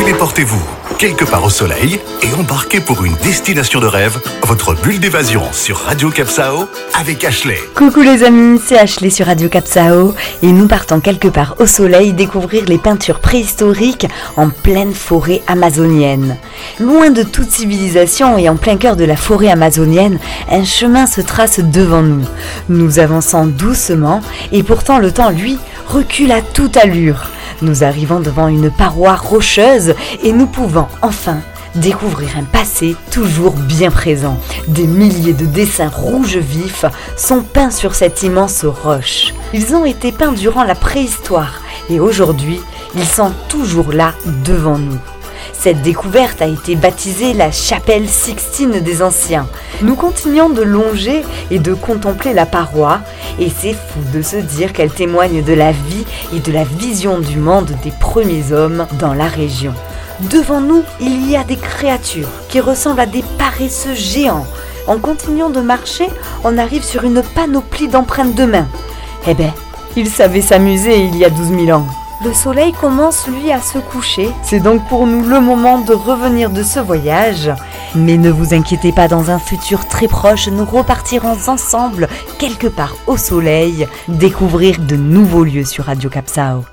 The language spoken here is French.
Téléportez-vous quelque part au soleil et embarquez pour une destination de rêve, votre bulle d'évasion sur Radio Capsao avec Ashley. Coucou les amis, c'est Ashley sur Radio Capsao et nous partons quelque part au soleil découvrir les peintures préhistoriques en pleine forêt amazonienne. Loin de toute civilisation et en plein cœur de la forêt amazonienne, un chemin se trace devant nous. Nous avançons doucement et pourtant le temps, lui, recule à toute allure. Nous arrivons devant une paroi rocheuse et nous pouvons enfin découvrir un passé toujours bien présent. Des milliers de dessins rouges vifs sont peints sur cette immense roche. Ils ont été peints durant la préhistoire et aujourd'hui, ils sont toujours là devant nous. Cette découverte a été baptisée la chapelle Sixtine des Anciens. Nous continuons de longer et de contempler la paroi et c'est fou de se dire qu'elle témoigne de la vie et de la vision du monde des premiers hommes dans la région. Devant nous, il y a des créatures qui ressemblent à des paresseux géants. En continuant de marcher, on arrive sur une panoplie d'empreintes de mains. Eh ben, ils savaient s'amuser il y a 12 000 ans. Le soleil commence lui à se coucher, c'est donc pour nous le moment de revenir de ce voyage. Mais ne vous inquiétez pas, dans un futur très proche, nous repartirons ensemble quelque part au soleil, découvrir de nouveaux lieux sur Radio Capsao.